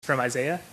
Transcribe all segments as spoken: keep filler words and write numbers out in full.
From Isaiah.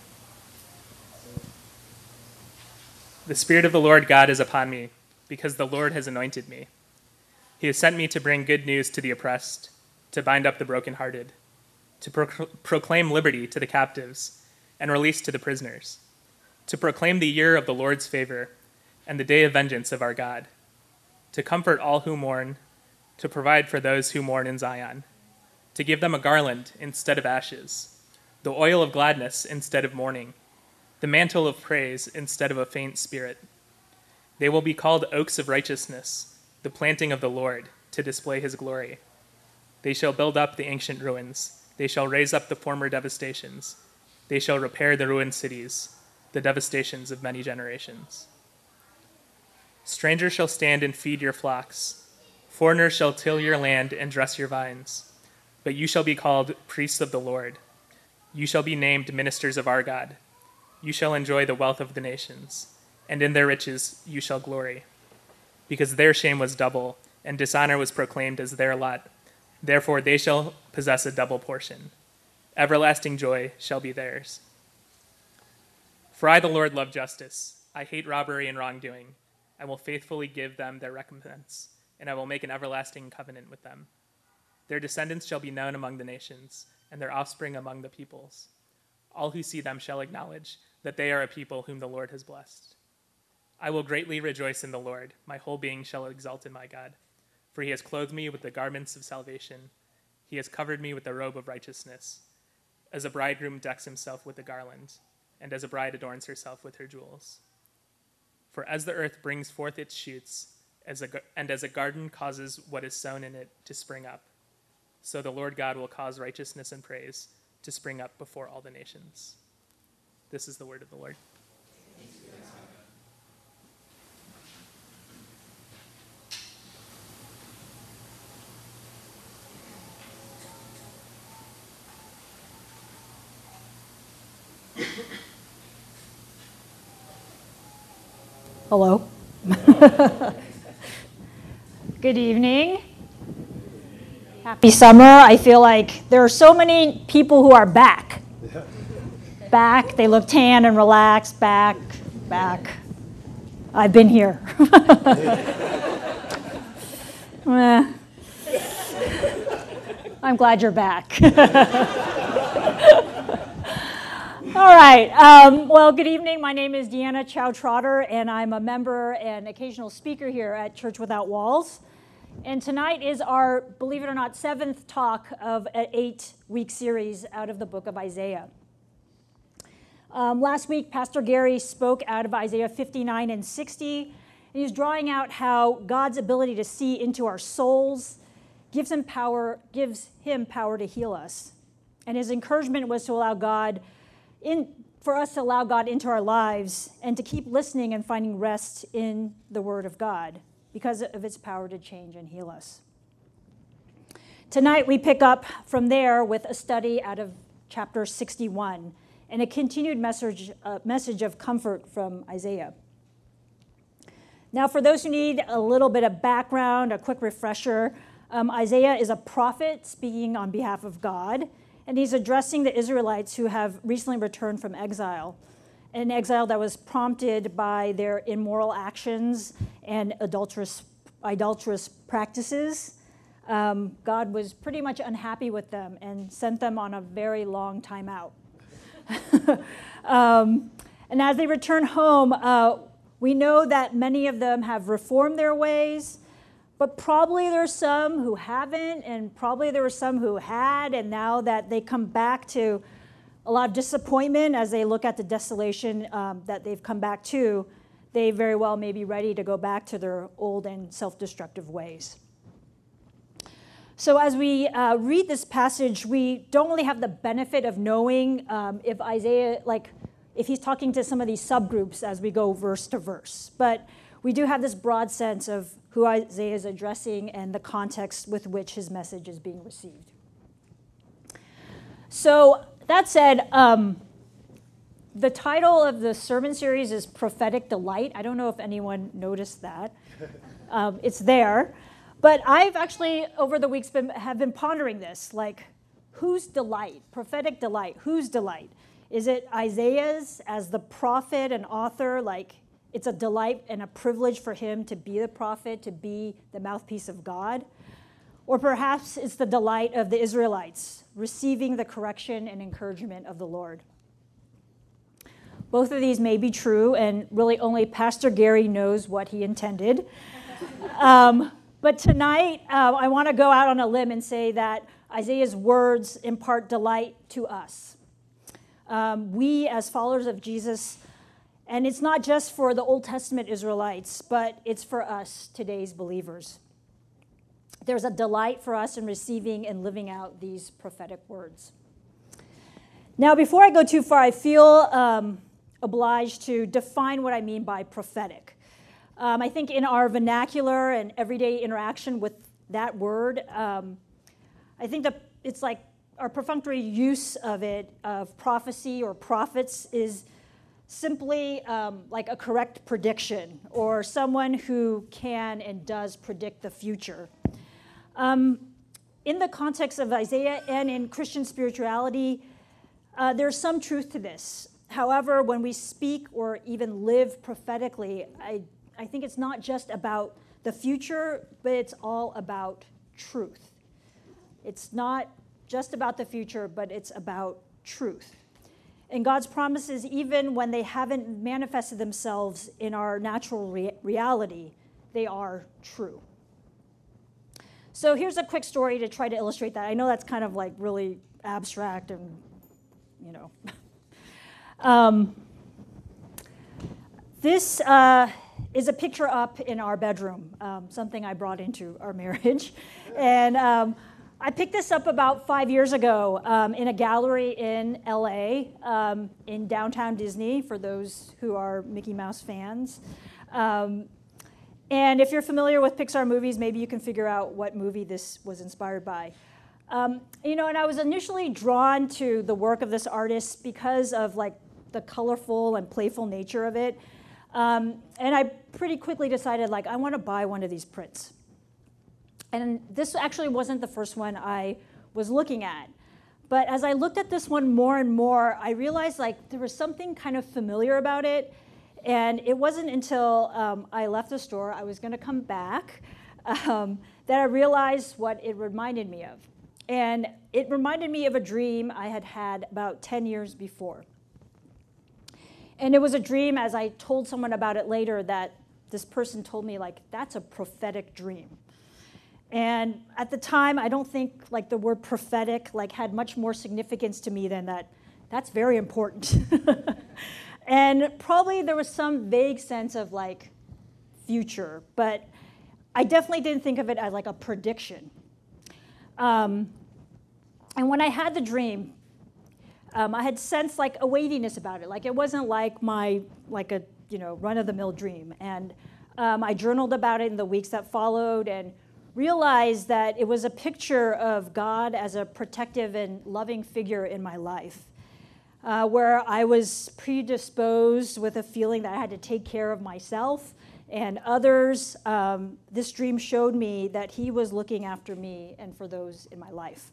The Spirit of the Lord God is upon me, because the Lord has anointed me. He has sent me to bring good news to the oppressed, to bind up the brokenhearted, to pro- proclaim liberty to the captives, and release to the prisoners, to proclaim the year of the Lord's favor and the day of vengeance of our God, to comfort all who mourn, to provide for those who mourn in Zion, to give them a garland instead of ashes, the oil of gladness instead of mourning, the mantle of praise instead of a faint spirit. They will be called oaks of righteousness, the planting of the Lord, to display his glory. They shall build up the ancient ruins. They shall raise up the former devastations. They shall repair the ruined cities, the devastations of many generations. Strangers shall stand and feed your flocks. Foreigners shall till your land and dress your vines. But you shall be called priests of the Lord. You shall be named ministers of our God. You shall enjoy the wealth of the nations, and in their riches you shall glory. Because their shame was double, and dishonor was proclaimed as their lot. Therefore they shall possess a double portion. Everlasting joy shall be theirs. For I, the Lord, love justice. I hate robbery and wrongdoing. I will faithfully give them their recompense, and I will make an everlasting covenant with them. Their descendants shall be known among the nations, and their offspring among the peoples. All who see them shall acknowledge that they are a people whom the Lord has blessed. I will greatly rejoice in the Lord. My whole being shall exult in my God. For he has clothed me with the garments of salvation. He has covered me with the robe of righteousness. As a bridegroom decks himself with a garland, and as a bride adorns herself with her jewels. For as the earth brings forth its shoots, as a, and as a garden causes what is sown in it to spring up, so the Lord God will cause righteousness and praise to spring up before all the nations. This is the word of the Lord. Hello. Good evening. Happy summer. I feel like there are so many people who are back. Back. They look tan and relaxed. Back. Back. I've been here. Eh. I'm glad you're back. All right. Um, well, good evening. My name is Deanna Chow Trotter, and I'm a member and occasional speaker here at Church Without Walls. And tonight is our, believe it or not, seventh talk of an eight-week series out of the book of Isaiah. Um, last week, Pastor Gary spoke out of Isaiah fifty-nine and sixty, and he was drawing out how God's ability to see into our souls gives him power, gives him power to heal us. And his encouragement was to allow God in, for us to allow God into our lives and to keep listening and finding rest in the Word of God because of its power to change and heal us. Tonight we pick up from there with a study out of chapter sixty-one and a continued message, uh, message of comfort from Isaiah. Now, for those who need a little bit of background, a quick refresher, um, Isaiah is a prophet speaking on behalf of God, and he's addressing the Israelites who have recently returned from exile, an exile that was prompted by their immoral actions and adulterous, idolatrous practices. Um, God was pretty much unhappy with them and sent them on a very long time out. um, and as they return home, uh, we know that many of them have reformed their ways, but probably there's some who haven't, and probably there were some who had, and now that they come back to a lot of disappointment as they look at the desolation um, that they've come back to, they very well may be ready to go back to their old and self-destructive ways. So as we uh, read this passage, we don't really have the benefit of knowing um, if Isaiah, like, if he's talking to some of these subgroups as we go verse to verse. But we do have this broad sense of who Isaiah is addressing and the context with which his message is being received. So that said, um, the title of the sermon series is Prophetic Delight. I don't know if anyone noticed that. Um, it's there. But I've actually, over the weeks, been, have been pondering this, like, whose delight? Prophetic delight. Whose delight? Is it Isaiah's as the prophet and author, like it's a delight and a privilege for him to be the prophet, to be the mouthpiece of God? Or perhaps it's the delight of the Israelites, receiving the correction and encouragement of the Lord. Both of these may be true, and really only Pastor Gary knows what he intended. um, but tonight, uh, I want to go out on a limb and say that Isaiah's words impart delight to us. Um, we, as followers of Jesus, and it's not just for the Old Testament Israelites, but it's for us, today's believers. There's a delight for us in receiving and living out these prophetic words. Now, before I go too far, I feel um, obliged to define what I mean by prophetic. Um, I think in our vernacular and everyday interaction with that word, um, I think that it's like our perfunctory use of it, of prophecy or prophets, is simply um, like a correct prediction or someone who can and does predict the future. Um, in the context of Isaiah and in Christian spirituality, uh, there's some truth to this. However, when we speak or even live prophetically, I, I think it's not just about the future, but it's all about truth. It's not just about the future, but it's about truth. And God's promises, even when they haven't manifested themselves in our natural re- reality, they are true. So here's a quick story to try to illustrate that. I know that's kind of like really abstract and, you know. um, this uh, is a picture up in our bedroom, um, something I brought into our marriage. And um, I picked this up about five years ago um, in a gallery in L A, um, in downtown Disney, for those who are Mickey Mouse fans. Um, and if you're familiar with Pixar movies, maybe you can figure out what movie this was inspired by. Um, you know, and I was initially drawn to the work of this artist because of like the colorful and playful nature of it. Um, and I pretty quickly decided, like, I want to buy one of these prints. And this actually wasn't the first one I was looking at. But as I looked at this one more and more, I realized like there was something kind of familiar about it. And it wasn't until um, I left the store, I was going to come back, um, that I realized what it reminded me of. And it reminded me of a dream I had had about ten years before. And it was a dream, as I told someone about it later, that this person told me, like, that's a prophetic dream. And at the time, I don't think like the word prophetic like had much more significance to me than that. That's very important. And probably there was some vague sense of like future, but I definitely didn't think of it as like a prediction. Um, and when I had the dream, um, I had sensed like a weightiness about it. Like it wasn't like my like a you know run-of-the-mill dream. And um, I journaled about it in the weeks that followed and realized that it was a picture of God as a protective and loving figure in my life, uh, where I was predisposed with a feeling that I had to take care of myself and others. Um, this dream showed me that he was looking after me and for those in my life.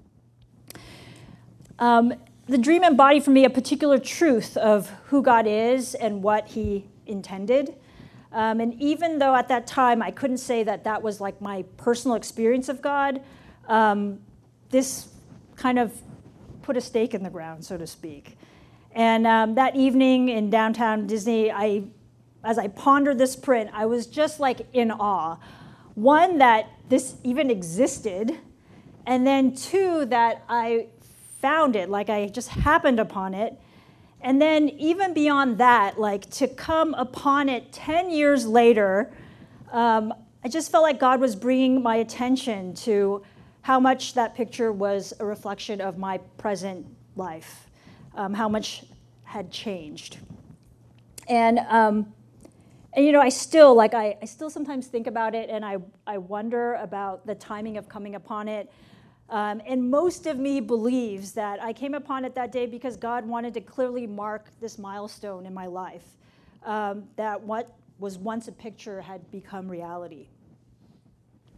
Um, the dream embodied for me a particular truth of who God is and what he intended. Um, and even though at that time I couldn't say that that was like my personal experience of God, um, this kind of put a stake in the ground, so to speak. And um, that evening in downtown Disney, I, as I pondered this print, I was just like in awe. One, that this even existed, and then two, that I found it, like I just happened upon it. And then even beyond that, like to come upon it ten years later, um, I just felt like God was bringing my attention to how much that picture was a reflection of my present life, um, how much had changed. And, um, and you know, I still, like, I, I still sometimes think about it, and I, I wonder about the timing of coming upon it. Um, and most of me believes that I came upon it that day because God wanted to clearly mark this milestone in my life, um, that what was once a picture had become reality.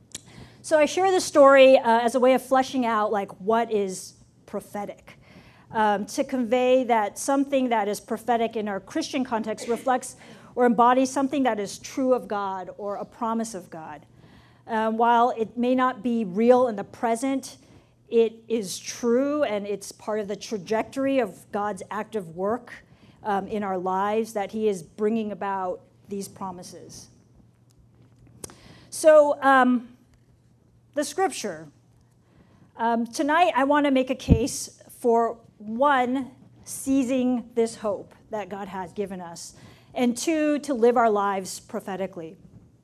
So I share this story uh, as a way of fleshing out like what is prophetic. um, to convey that something that is prophetic in our Christian context reflects or embodies something that is true of God or a promise of God. Um, while it may not be real in the present, it is true, and it's part of the trajectory of God's active work um, in our lives that he is bringing about these promises. So, um, the scripture. Um, tonight, I want to make a case for, one, seizing this hope that God has given us, and two, to live our lives prophetically.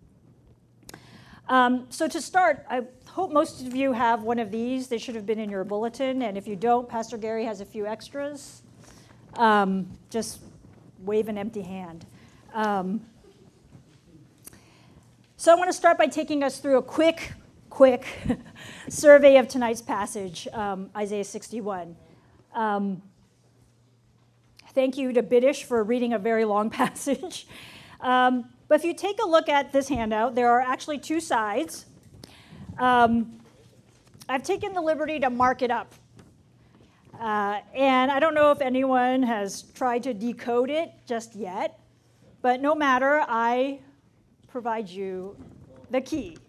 Um, so to start, I hope most of you have one of these. They should have been in your bulletin, and if you don't, Pastor Gary has a few extras. Um, just wave an empty hand. Um, so I want to start by taking us through a quick, quick survey of tonight's passage, um, Isaiah sixty-one. Um, thank you to Biddish for reading a very long passage. Um, but if you take a look at this handout, there are actually two sides. Um, I've taken the liberty to mark it up. Uh, and I don't know if anyone has tried to decode it just yet, but no matter, I provide you the key.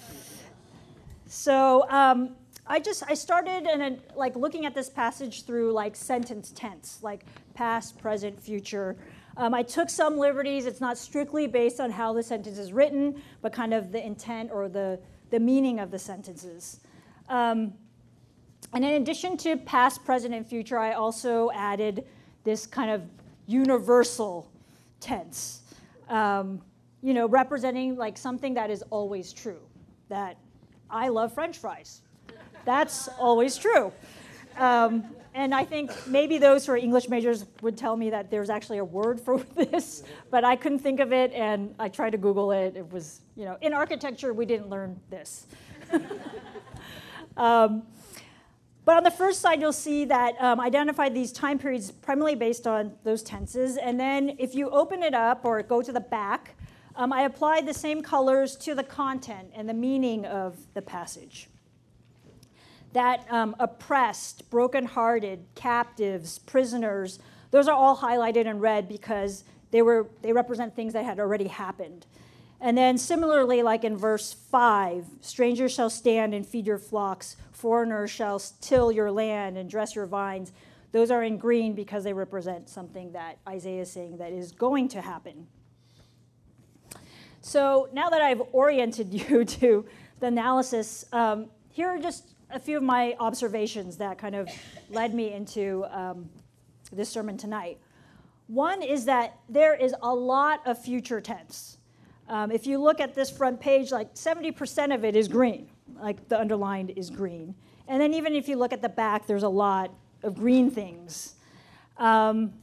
So um, I just I started and like looking at this passage through like sentence tense, like past, present, future. Um, I took some liberties. It's not strictly based on how the sentence is written, but kind of the intent or the the meaning of the sentences. Um, and in addition to past, present, and future, I also added this kind of universal tense, um, you know, representing like something that is always true, that I love French fries. That's always true. Um, and I think maybe those who are English majors would tell me that there's actually a word for this, but I couldn't think of it, and I tried to Google it. It was, you know, in architecture, we didn't learn this. um, but on the first side, you'll see that um, identified these time periods primarily based on those tenses. And then if you open it up or go to the back, um, I applied the same colors to the content and the meaning of the passage. That um, oppressed, brokenhearted, captives, prisoners, those are all highlighted in red because they were they represent things that had already happened. And then similarly, like in verse five, strangers shall stand and feed your flocks, foreigners shall till your land and dress your vines. Those are in green because they represent something that Isaiah is saying that is going to happen. So now that I've oriented you to the analysis, um, here are just a few of my observations that kind of led me into um, this sermon tonight. One is that there is a lot of future tense. Um, if you look at this front page, like seventy percent of it is green, like the underlined is green. And then even if you look at the back, there's a lot of green things. Um,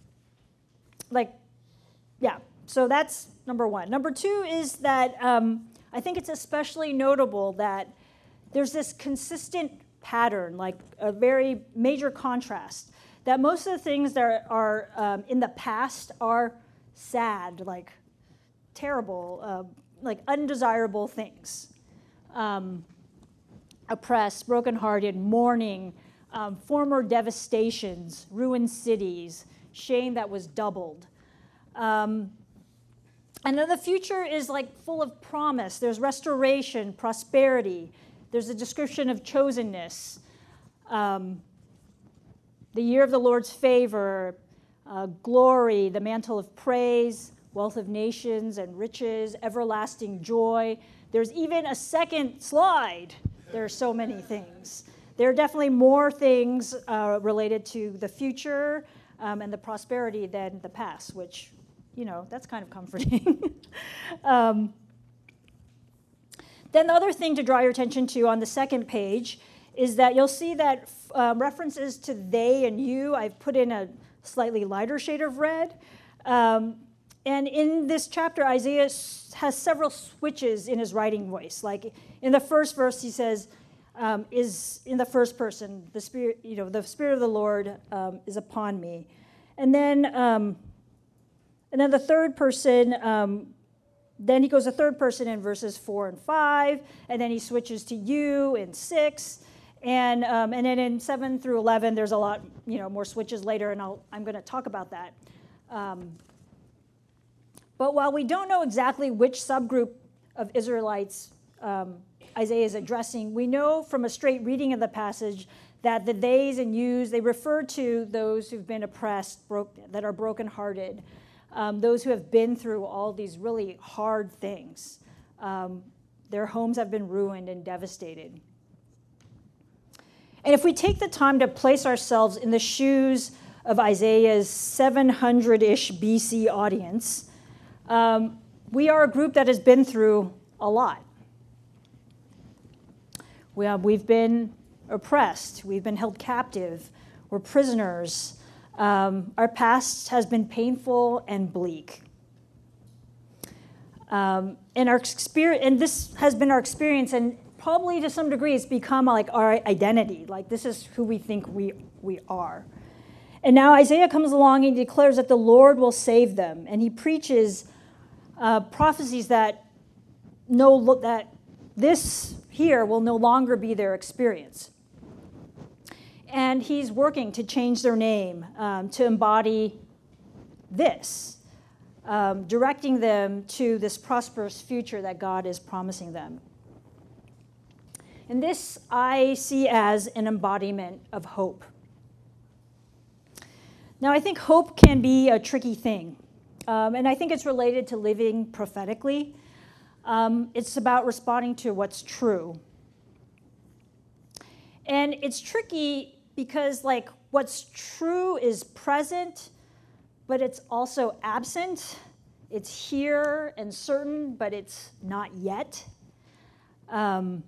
like, yeah, so that's number one. Number two is that um, I think it's especially notable that there's this consistent pattern, like a very major contrast, that most of the things that are um, in the past are sad, like terrible, uh, like undesirable things. Um, oppressed, brokenhearted, mourning, um, former devastations, ruined cities, shame that was doubled. Um, and then the future is like full of promise. There's restoration, prosperity. There's a description of chosenness, um, the year of the Lord's favor, uh, glory, the mantle of praise, wealth of nations and riches, everlasting joy. There's even a second slide. There are so many things. There are definitely more things uh, related to the future um, and the prosperity than the past, which, you know, that's kind of comforting. um, Then the other thing to draw your attention to on the second page is that you'll see that um, references to they and you, I've put in a slightly lighter shade of red. Um, and in this chapter, Isaiah has several switches in his writing voice. Like in the first verse, he says, um, is in the first person, the spirit, you know, the Spirit of the Lord um, is upon me. And then, um, and then the third person, um, Then he goes to third person in verses four and five, and then he switches to you in six. And um, and then in seven through eleven, there's a lot, you know, more switches later, and I'll, I'm going to talk about that. Um, but while we don't know exactly which subgroup of Israelites um, Isaiah is addressing, we know from a straight reading of the passage that the theys and yous, they refer to those who've been oppressed, broke, that are brokenhearted, um, those who have been through all these really hard things. Um, their homes have been ruined and devastated. And if we take the time to place ourselves in the shoes of Isaiah's seven hundred-ish B C audience, um, we are a group that has been through a lot. We have, we've been oppressed. We've been held captive. We're prisoners. Um, our past has been painful and bleak. Um, and our experience, and this has been our experience, and probably to some degree it's become like our identity. Like this is who we think we, we are. And now Isaiah comes along and declares that the Lord will save them. And he preaches uh, prophecies that no that this here will no longer be their experience. And he's working to change their name, um, to embody this, um, directing them to this prosperous future that God is promising them. And this I see as an embodiment of hope. Now, I think hope can be a tricky thing, um, and I think it's related to living prophetically. Um, it's about responding to what's true. And it's tricky because, like, what's true is present, but it's also absent. It's here and certain, but it's not yet. Um,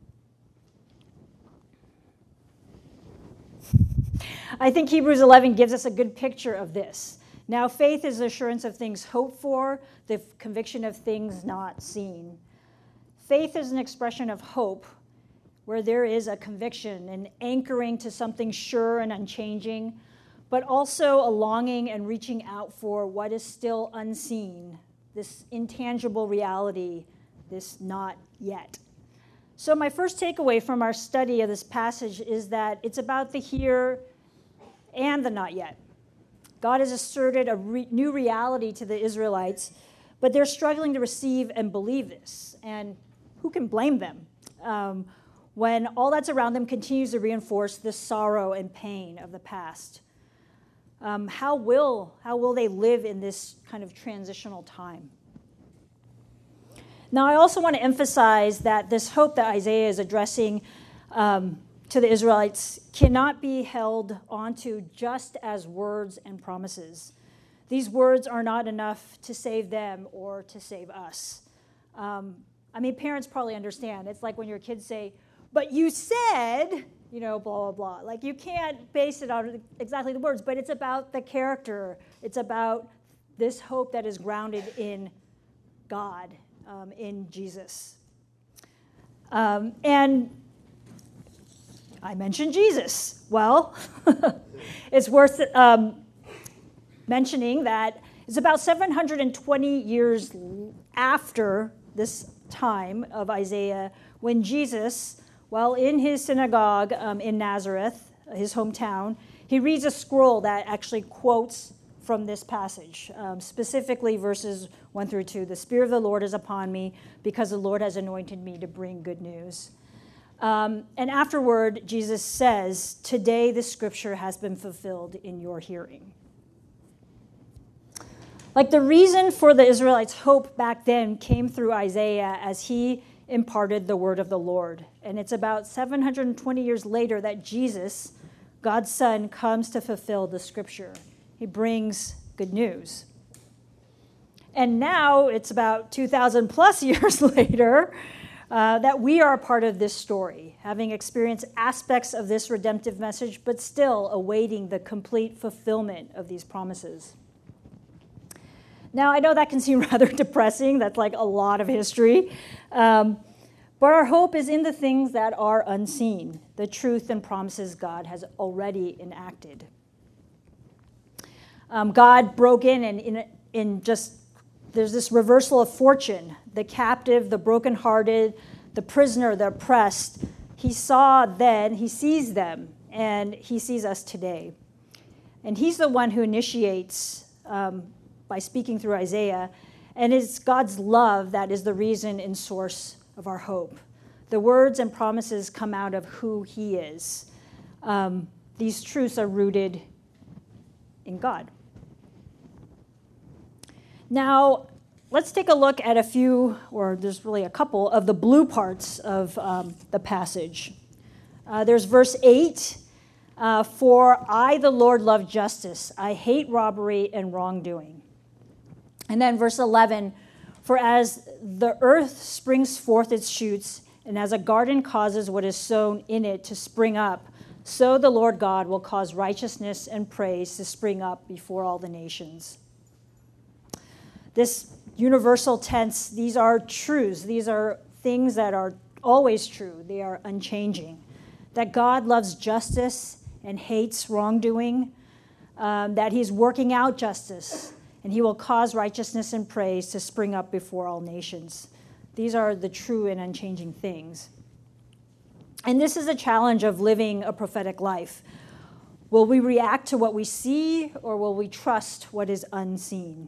I think Hebrews eleven gives us a good picture of this. Now, faith is the assurance of things hoped for, the conviction of things not seen. Faith is an expression of hope where there is a conviction, an anchoring to something sure and unchanging, but also a longing and reaching out for what is still unseen, this intangible reality, this not yet. So my first takeaway from our study of this passage is that it's about the here and the not yet. God has asserted a re- new reality to the Israelites, but they're struggling to receive and believe this. And who can blame them um, when all that's around them continues to reinforce the sorrow and pain of the past? Um, how will how will they live in this kind of transitional time? Now, I also want to emphasize that this hope that Isaiah is addressing um, to the Israelites cannot be held onto just as words and promises. These words are not enough to save them or to save us. Um, I mean, parents probably understand. It's like when your kids say, but you said, you know, blah, blah, blah. Like, you can't base it on exactly the words, but it's about the character. It's about this hope that is grounded in God, um, in Jesus. Um, and I mentioned Jesus. Well, it's worth um, mentioning that it's about seven hundred twenty years after this time of Isaiah when Jesus, while in his synagogue um, in Nazareth, his hometown, he reads a scroll that actually quotes from this passage, um, specifically verses one through two. The Spirit of the Lord is upon me because the Lord has anointed me to bring good news. Um, and afterward, Jesus says, today the scripture has been fulfilled in your hearing. Like the reason for the Israelites' hope back then came through Isaiah as he imparted the word of the Lord. And it's about seven hundred twenty years later that Jesus, God's Son, comes to fulfill the scripture. He brings good news. And now it's about two thousand plus years later uh, that we are a part of this story, having experienced aspects of this redemptive message, but still awaiting the complete fulfillment of these promises. Now, I know that can seem rather depressing. That's like a lot of history. Um, but our hope is in the things that are unseen, the truth and promises God has already enacted. Um, God broke in and in, in just, there's this reversal of fortune. The captive, the brokenhearted, the prisoner, the oppressed. He saw then, he sees them, and he sees us today. And he's the one who initiates um, by speaking through Isaiah, and it's God's love that is the reason and source of our hope. The words and promises come out of who he is. Um, these truths are rooted in God. Now, let's take a look at a few, or there's really a couple, of the blue parts of um, the passage. Uh, there's verse eight, uh, for I, the Lord, love justice. I hate robbery and wrongdoing. And then verse eleven, for as the earth springs forth its shoots, and as a garden causes what is sown in it to spring up, so the Lord God will cause righteousness and praise to spring up before all the nations. This universal tense, these are truths. These are things that are always true. They are unchanging. That God loves justice and hates wrongdoing, um, that he's working out justice, and he will cause righteousness and praise to spring up before all nations. These are the true and unchanging things. And this is a challenge of living a prophetic life. Will we react to what we see, or will we trust what is unseen?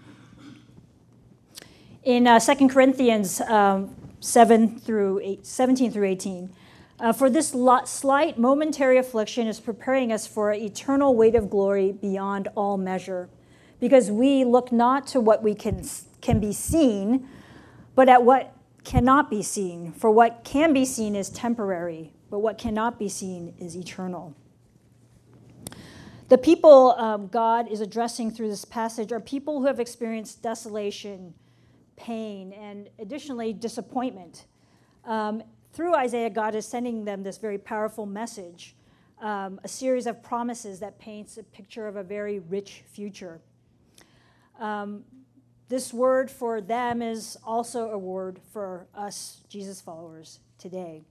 In uh, Second Corinthians um, seven through eight, seventeen through eighteen, uh, for this lot, slight momentary affliction is preparing us for an eternal weight of glory beyond all measure, because we look not to what we can can be seen, but at what cannot be seen. For what can be seen is temporary, but what cannot be seen is eternal. The people um, God is addressing through this passage are people who have experienced desolation, pain, and additionally disappointment. Um, through Isaiah, God is sending them this very powerful message, um, a series of promises that paints a picture of a very rich future. Um, this word for them is also a word for us Jesus followers today.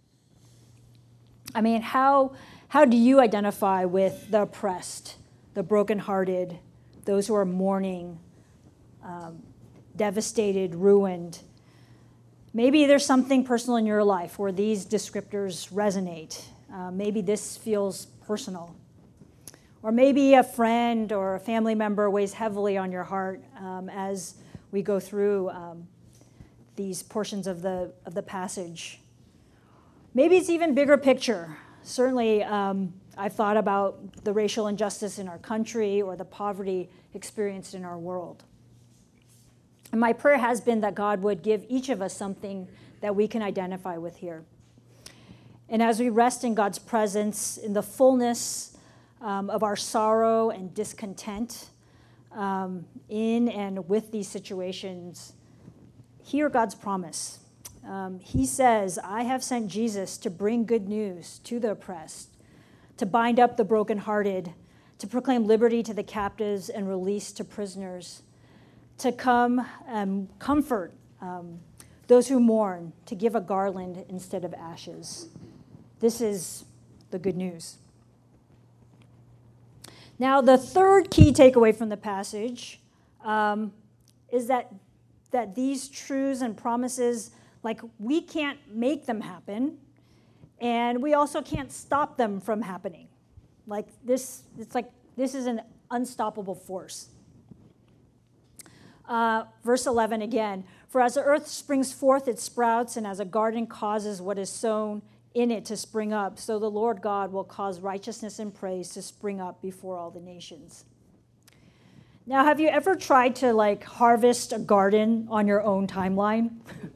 I mean, how, how do you identify with the oppressed, the brokenhearted, those who are mourning, um, devastated, ruined? Maybe there's something personal in your life where these descriptors resonate. Uh, maybe this feels personal. Or maybe a friend or a family member weighs heavily on your heart um, as we go through um, these portions of the, of the passage. Maybe it's even bigger picture. Certainly, um, I've thought about the racial injustice in our country or the poverty experienced in our world. And my prayer has been that God would give each of us something that we can identify with here. And as we rest in God's presence, in the fullness um, of our sorrow and discontent um, in and with these situations, hear God's promise. Um, he says, I have sent Jesus to bring good news to the oppressed, to bind up the brokenhearted, to proclaim liberty to the captives and release to prisoners, to come and comfort um, those who mourn, to give a garland instead of ashes. This is the good news. Now, the third key takeaway from the passage um, is that, that these truths and promises, like, we can't make them happen, and we also can't stop them from happening. Like, this, it's like, this is an unstoppable force. Uh, verse eleven again, for as the earth springs forth its sprouts, and as a garden causes what is sown in it to spring up, so the Lord God will cause righteousness and praise to spring up before all the nations. Now, have you ever tried to, like, harvest a garden on your own timeline?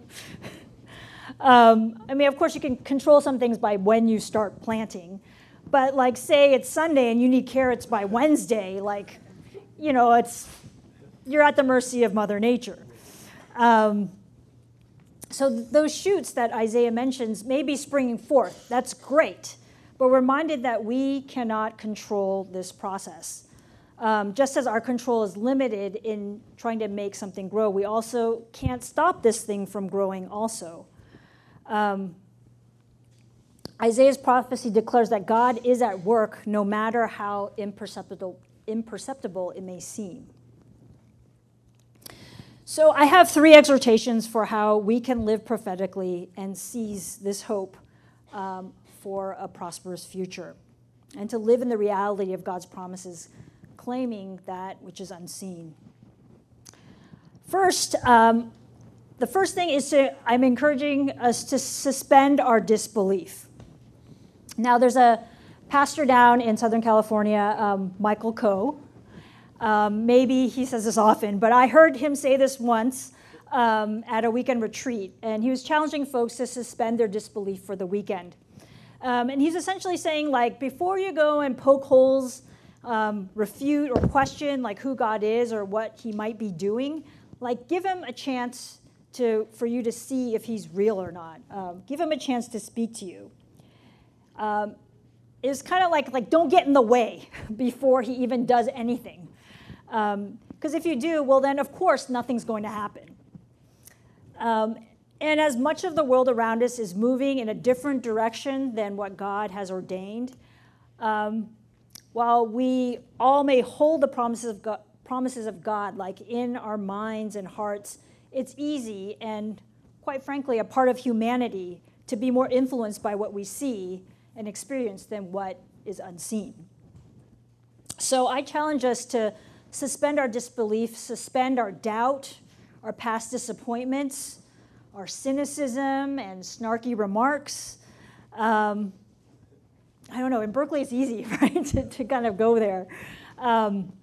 um, I mean, of course, you can control some things by when you start planting, but, like, say it's Sunday and you need carrots by Wednesday, like, you know, it's... you're at the mercy of Mother Nature. Um, so th- those shoots that Isaiah mentions may be springing forth. That's great. But we're reminded that we cannot control this process. Um, just as our control is limited in trying to make something grow, we also can't stop this thing from growing also. Um, Isaiah's prophecy declares that God is at work no matter how imperceptible, imperceptible it may seem. So I have three exhortations for how we can live prophetically and seize this hope um, for a prosperous future, and to live in the reality of God's promises, claiming that which is unseen. First, um, the first thing is to, I'm encouraging us to suspend our disbelief. Now, there's a pastor down in Southern California, um, Michael Coe. Um, maybe he says this often, but I heard him say this once um, at a weekend retreat, and he was challenging folks to suspend their disbelief for the weekend. Um, and he's essentially saying, like, before you go and poke holes, um, refute or question, like, who God is or what he might be doing, like, give him a chance to for you to see if he's real or not. Um, give him a chance to speak to you. Um, it's kind of like, like, don't get in the way before he even does anything. Because um, if you do, well, then, of course, nothing's going to happen. Um, and as much of the world around us is moving in a different direction than what God has ordained, um, while we all may hold the promises of God, promises of God, like in our minds and hearts, it's easy and, quite frankly, a part of humanity to be more influenced by what we see and experience than what is unseen. So I challenge us to suspend our disbelief, suspend our doubt, our past disappointments, our cynicism and snarky remarks. Um, I don't know, in Berkeley it's easy, right, to, to kind of go there. Um,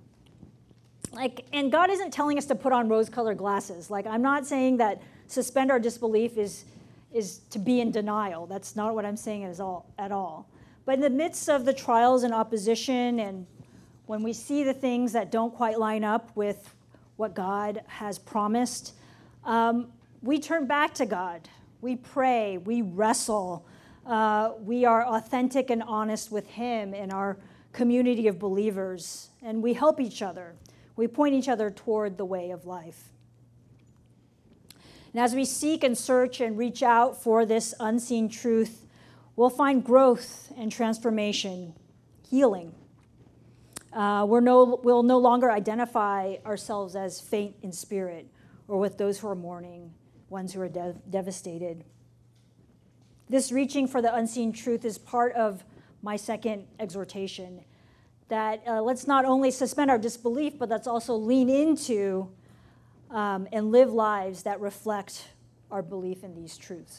like, and God isn't telling us to put on rose-colored glasses. Like, I'm not saying that suspend our disbelief is, is to be in denial. That's not what I'm saying at all, at all. But in the midst of the trials and opposition, and when we see the things that don't quite line up with what God has promised, um, we turn back to God. We pray, we wrestle. Uh, we are authentic and honest with him in our community of believers, and we help each other. We point each other toward the way of life. And as we seek and search and reach out for this unseen truth, we'll find growth and transformation, healing. Uh, we're no, we'll no longer identify ourselves as faint in spirit or with those who are mourning, ones who are de- devastated. This reaching for the unseen truth is part of my second exhortation, that uh, let's not only suspend our disbelief, but let's also lean into um, and live lives that reflect our belief in these truths.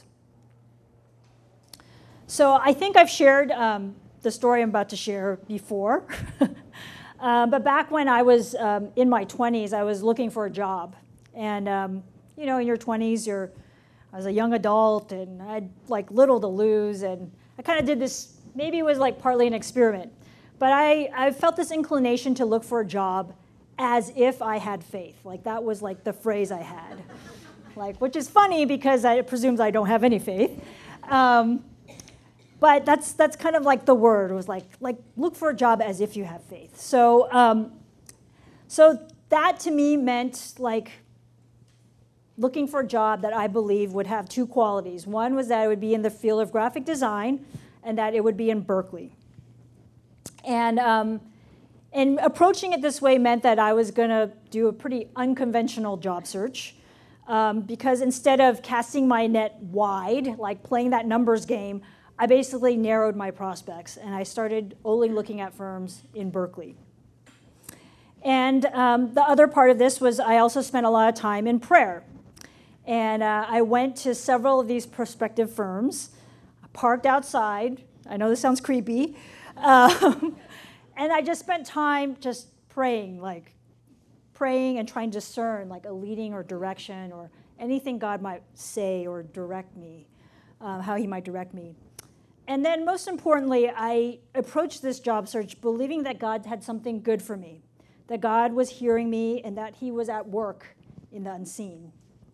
So I think I've shared um, the story I'm about to share before. uh, but back when I was um, in my twenties, I was looking for a job. And, um, you know, in your twenties, you're, I was a young adult, and I had, like, little to lose. And I kind of did this, maybe it was, like, partly an experiment. But I, I felt this inclination to look for a job as if I had faith. Like, that was, like, the phrase I had. Like, which is funny because I, it presumes I don't have any faith. Um, but that's that's kind of like the word. It was like, like look for a job as if you have faith. So, um, so that to me meant, like, looking for a job that I believe would have two qualities. One was that it would be in the field of graphic design, and that it would be in Berkeley. And, um, and approaching it this way meant that I was going to do a pretty unconventional job search, um, because instead of casting my net wide, like playing that numbers game, I basically narrowed my prospects, and I started only looking at firms in Berkeley. And um, the other part of this was I also spent a lot of time in prayer. And uh, I went to several of these prospective firms, parked outside. I know this sounds creepy. Um, and I just spent time just praying, like praying and trying to discern, like a leading or direction or anything God might say or direct me, uh, how he might direct me. And then most importantly, I approached this job search believing that God had something good for me, that God was hearing me and that he was at work in the unseen.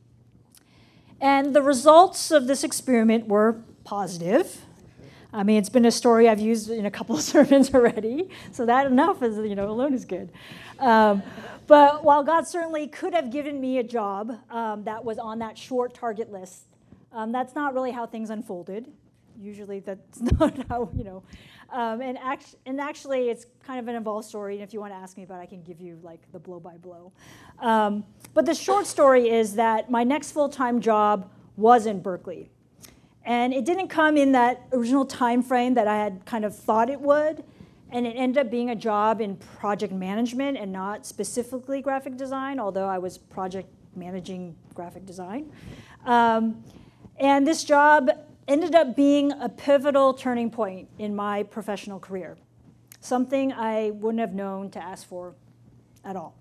And the results of this experiment were positive. I mean, it's been a story I've used in a couple of sermons already, so that enough is, you know, alone is good. Um, but while God certainly could have given me a job um, that was on that short target list, um, that's not really how things unfolded. Usually that's not how, you know. Um, and, act- and actually, it's kind of an involved story, and if you want to ask me about it, I can give you, like, the blow-by-blow. Um, but the short story is that my next full-time job was in Berkeley. And it didn't come in that original time frame that I had kind of thought it would. And it ended up being a job in project management and not specifically graphic design, although I was project managing graphic design. Um, and this job ended up being a pivotal turning point in my professional career, something I wouldn't have known to ask for at all.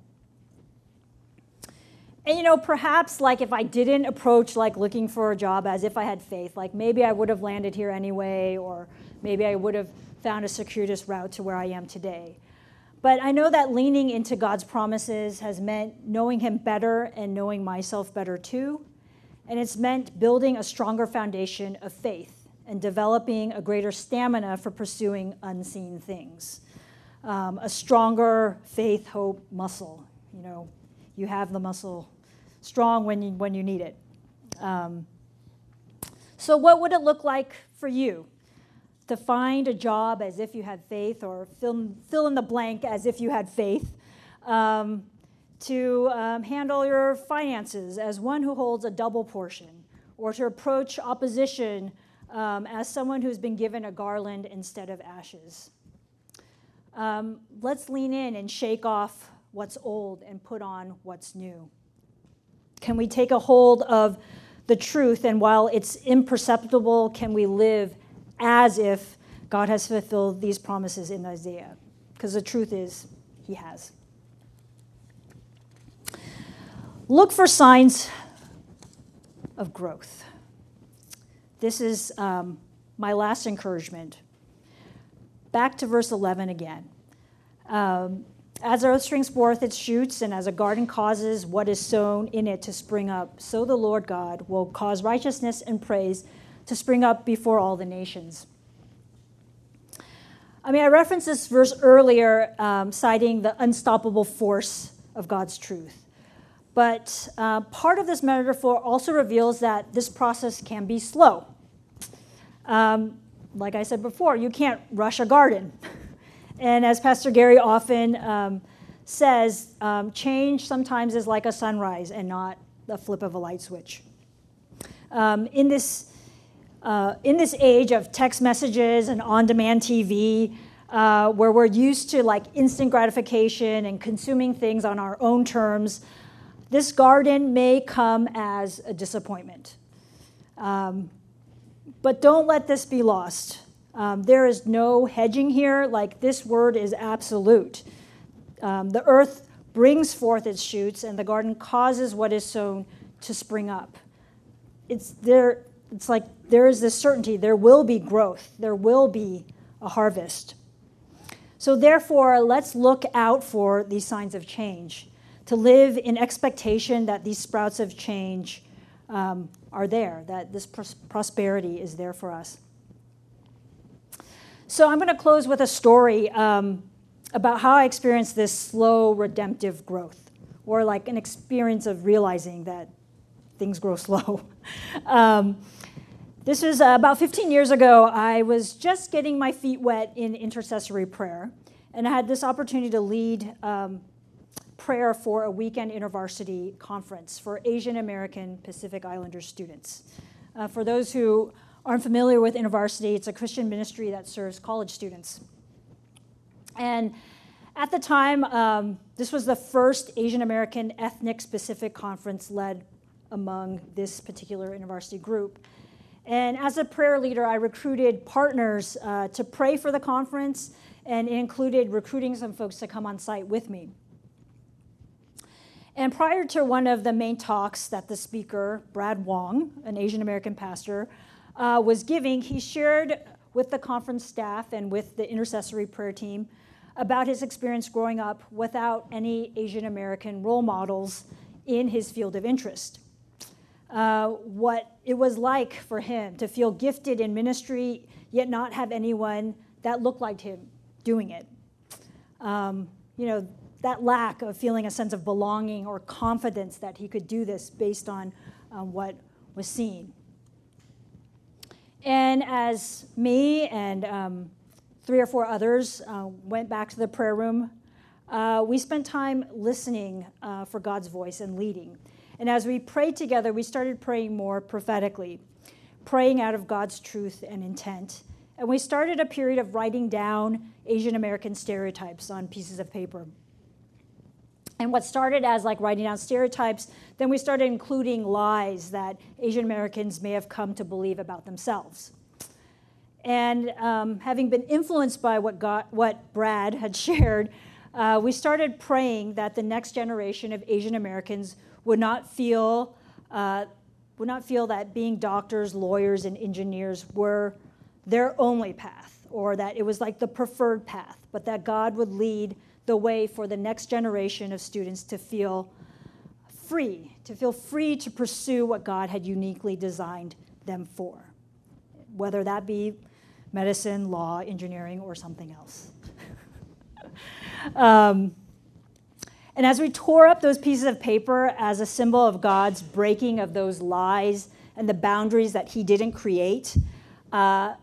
And you know, perhaps like if I didn't approach like looking for a job as if I had faith, like maybe I would have landed here anyway, or maybe I would have found a circuitous route to where I am today. But I know that leaning into God's promises has meant knowing him better and knowing myself better too. And it's meant building a stronger foundation of faith and developing a greater stamina for pursuing unseen things. Um, a stronger faith, hope muscle. You know, you have the muscle strong when you, when you need it. Um, so what would it look like for you to find a job as if you had faith, or fill, fill in the blank as if you had faith, um, to um, handle your finances as one who holds a double portion, or to approach opposition um, as someone who's been given a garland instead of ashes? Um, let's lean in and shake off what's old and put on what's new. Can we take a hold of the truth, and while it's imperceptible, can we live as if God has fulfilled these promises in Isaiah? Because the truth is, he has. Look for signs of growth. This is um, my last encouragement. Back to verse eleven again. Um, As the earth springs forth its shoots, and as a garden causes what is sown in it to spring up, so the Lord God will cause righteousness and praise to spring up before all the nations. I mean, I referenced this verse earlier, um, citing the unstoppable force of God's truth. But uh, part of this metaphor also reveals that this process can be slow. Um, like I said before, you can't rush a garden. And as Pastor Gary often um, says, um, change sometimes is like a sunrise and not the flip of a light switch. Um, in this uh, in this age of text messages and on-demand T V, uh, where we're used to like instant gratification and consuming things on our own terms, this garden may come as a disappointment. Um, but don't let this be lost. Um, there is no hedging here. Like, this word is absolute. Um, the earth brings forth its shoots, and the garden causes what is sown to spring up. It's there. It's like there is this certainty. There will be growth. There will be a harvest. So therefore, let's look out for these signs of change, to live in expectation that these sprouts of change um, are there, that this pros- prosperity is there for us. So I'm going to close with a story um, about how I experienced this slow redemptive growth, or like an experience of realizing that things grow slow. um, this was uh, about fifteen years ago. I was just getting my feet wet in intercessory prayer, and I had this opportunity to lead um, prayer for a weekend InterVarsity conference for Asian American Pacific Islander students. Uh, for those who aren't familiar with InterVarsity, it's a Christian ministry that serves college students. And at the time, um, this was the first Asian American ethnic specific conference led among this particular InterVarsity group. And as a prayer leader, I recruited partners uh, to pray for the conference, and it included recruiting some folks to come on site with me. And prior to one of the main talks that the speaker, Brad Wong, an Asian American pastor, uh, was giving, he shared with the conference staff and with the intercessory prayer team about his experience growing up without any Asian American role models in his field of interest. Uh, what it was like for him to feel gifted in ministry, yet not have anyone that looked like him doing it. Um, you know, that lack of feeling a sense of belonging or confidence that he could do this based on um, what was seen. And as me and um, three or four others uh, went back to the prayer room, uh, we spent time listening uh, for God's voice and leading. And as we prayed together, we started praying more prophetically, praying out of God's truth and intent. And we started a period of writing down Asian American stereotypes on pieces of paper. And what started as like writing down stereotypes, then we started including lies that Asian Americans may have come to believe about themselves. And um, having been influenced by what, God, what Brad had shared, uh, we started praying that the next generation of Asian Americans would not feel uh, would not feel that being doctors, lawyers, and engineers were their only path, or that it was like the preferred path, but that God would lead the way for the next generation of students to feel free, to feel free to pursue what God had uniquely designed them for, whether that be medicine, law, engineering, or something else. um, and as we tore up those pieces of paper as a symbol of God's breaking of those lies and the boundaries that he didn't create, uh,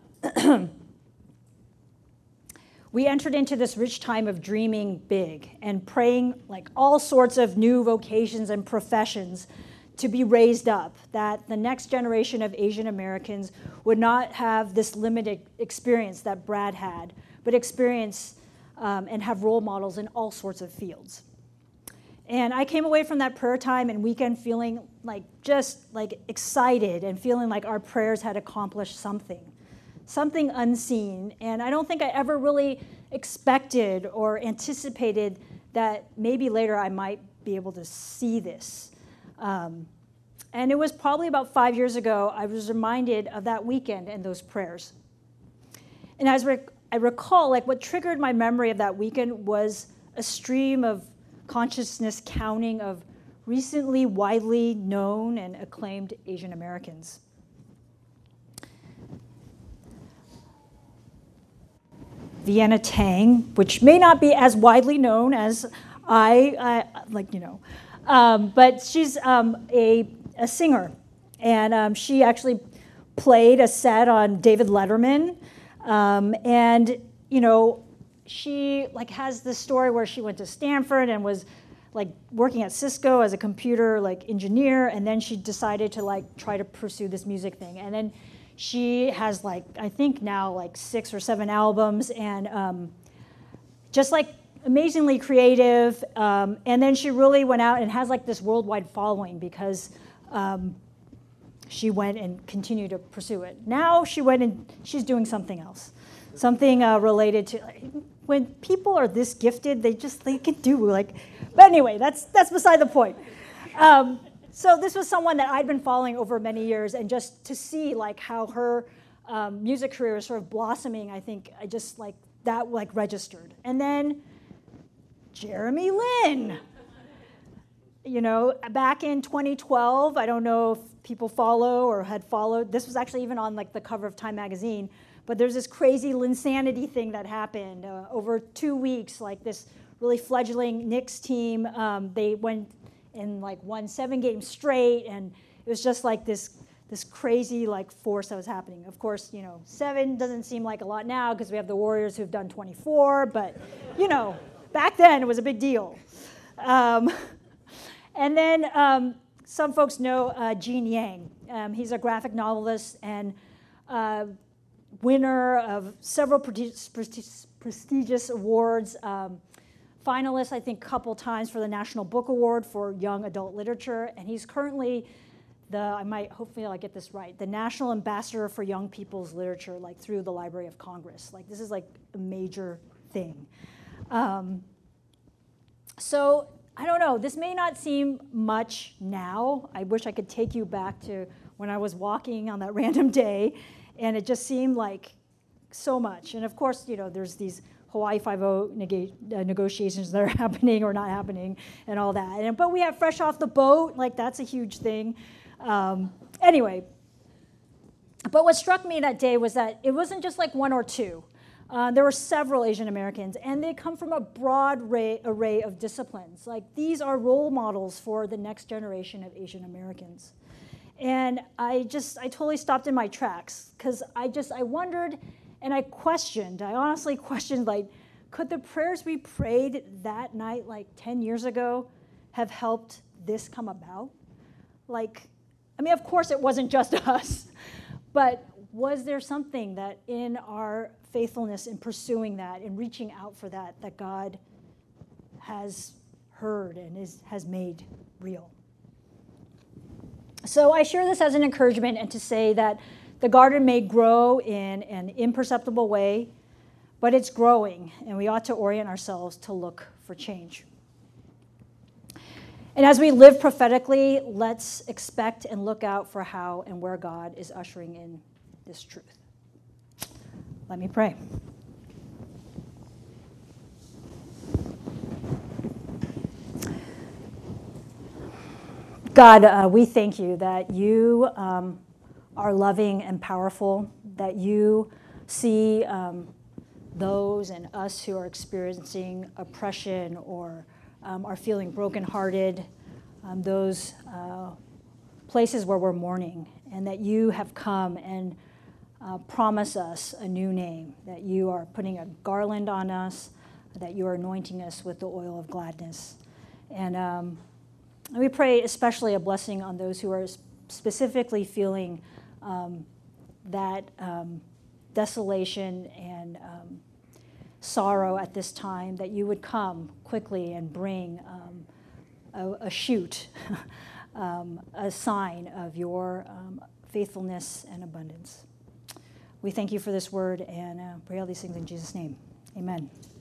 we entered into this rich time of dreaming big and praying like all sorts of new vocations and professions to be raised up, that the next generation of Asian Americans would not have this limited experience that Brad had, but experience um, and have role models in all sorts of fields. And I came away from that prayer time and weekend feeling like just like excited and feeling like our prayers had accomplished something, something unseen. And I don't think I ever really expected or anticipated that maybe later I might be able to see this. Um, and it was probably about five years ago, I was reminded of that weekend and those prayers. And as rec- I recall, like what triggered my memory of that weekend was a stream of consciousness counting of recently widely known and acclaimed Asian Americans. Vienna Tang, which may not be as widely known as I, I like, you know, um, but she's um, a, a singer, and um, she actually played a set on David Letterman, um, and, you know, she like has this story where she went to Stanford and was like working at Cisco as a computer like engineer, and then she decided to like try to pursue this music thing, and then she has like I think now like six or seven albums, and um, just like amazingly creative. Um, and then she really went out and has like this worldwide following because um, she went and continued to pursue it. Now she went and she's doing something else, something uh, related to. When people are this gifted, they just they can do like. But anyway, that's that's beside the point. Um, so this was someone that I'd been following over many years, and just to see like how her um, music career is sort of blossoming, I think I just like that like registered. And then Jeremy Lin. You know, back in twenty twelve, I don't know if people follow or had followed. This was actually even on like the cover of Time magazine. But there's this crazy Linsanity thing that happened uh, over two weeks. Like this really fledgling Knicks team, um, they went and like won seven games straight, and it was just like this this crazy like force that was happening. Of course, you know, seven doesn't seem like a lot now because we have the Warriors who've done twenty-four. But you know, back then it was a big deal. Um, and then um, some folks know uh, Gene Yang. Um, he's a graphic novelist and. Uh, winner of several prestigious awards, um, finalist, I think, a couple times for the National Book Award for Young Adult Literature, and he's currently the, I might, hopefully I'll get this right, the National Ambassador for Young People's Literature, like through the Library of Congress. Like this is like a major thing. Um, so I don't know, this may not seem much now. I wish I could take you back to when I was walking on that random day. And it just seemed like so much. And of course, you know, there's these Hawaii Five-O neg- uh, negotiations that are happening or not happening and all that. And, but we have Fresh Off the Boat, like that's a huge thing. Um, anyway, but what struck me that day was that it wasn't just like one or two. Uh, there were several Asian Americans, and they come from a broad array, array of disciplines. Like these are role models for the next generation of Asian Americans. And I just, I totally stopped in my tracks because I just, I wondered and I questioned, I honestly questioned, like, could the prayers we prayed that night, like ten years ago, have helped this come about? Like, I mean, of course it wasn't just us, But was there something that in our faithfulness in pursuing that, in reaching out for that, that God has heard and is, has made real? So I share this as an encouragement and to say that the garden may grow in an imperceptible way, but it's growing, and we ought to orient ourselves to look for change. And as we live prophetically, let's expect and look out for how and where God is ushering in this truth. Let me pray. God, uh, we thank you that you um, are loving and powerful, that you see um, those and us who are experiencing oppression or um, are feeling brokenhearted, um, those uh, places where we're mourning, and that you have come and uh, promise us a new name, that you are putting a garland on us, that you are anointing us with the oil of gladness. And um, we pray especially a blessing on those who are specifically feeling um, that um, desolation and um, sorrow at this time, that you would come quickly and bring um, a, a shoot, um, a sign of your um, faithfulness and abundance. We thank you for this word and uh, pray all these things in Jesus' name. Amen.